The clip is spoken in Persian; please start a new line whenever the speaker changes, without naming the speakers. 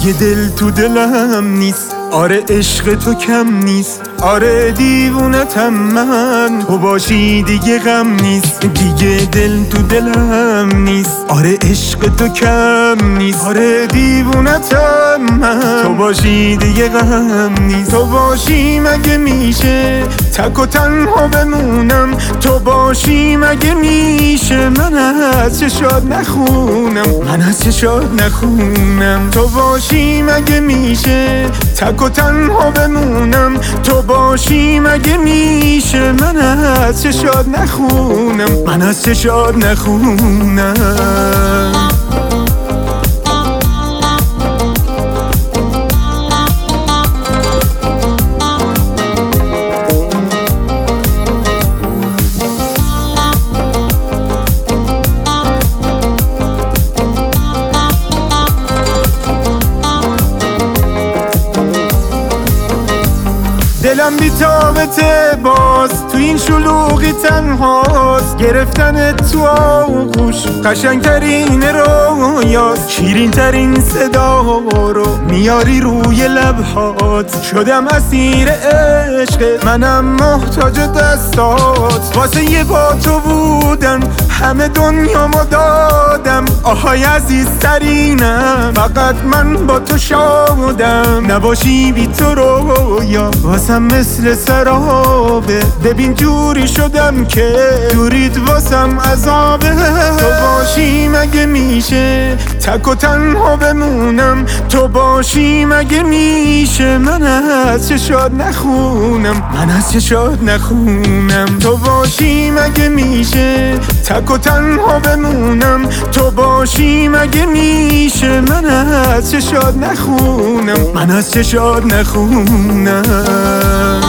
یه دل تو دلم نیست، آره عشق تو کم نیست، آره دیوونتم من، تو باشی دیگه غم نیست، دیگه دل تو دلم نیست، آره عشق تو کم نیست، آره دیوونتم من، تو باشی دیگه غم نیست. تو باشی مگه میشه تک و تنها بمونم، تو باشی مگه میشه من از چشات نخونم، من از چشات نخونم. تو باشی مگه میشه تک و تنها بمونم، تو باشی مگه میشه من از چشات نخونم، من از چشات نخونم. دلم بی‌تابته باز تو این شلوغی تنهاست، گرفتن تو آغوش قشنگترین رویاست، شیرین ترین صدا رو میاری روی لبهات، شدم اسیر عشق منم محتاج دستات، واسه یه با تو بودن همه دنیامو دادم، آهای عزیزترینم فقط من با تو شادم، نباشی بی تو رویا واسم مثل سرابه، ببین جوری شدم که دوریت واسم عذابه. تو باشی مگه میشه تک و تنها بمونم، تو باشی مگه میشه من از چشات نخونم، من از چشات نخونم. تو باشی مگه میشه تک و تنها بمونم، تو باشی مگه میشه من از چشات نخونم، من از چشات نخونم.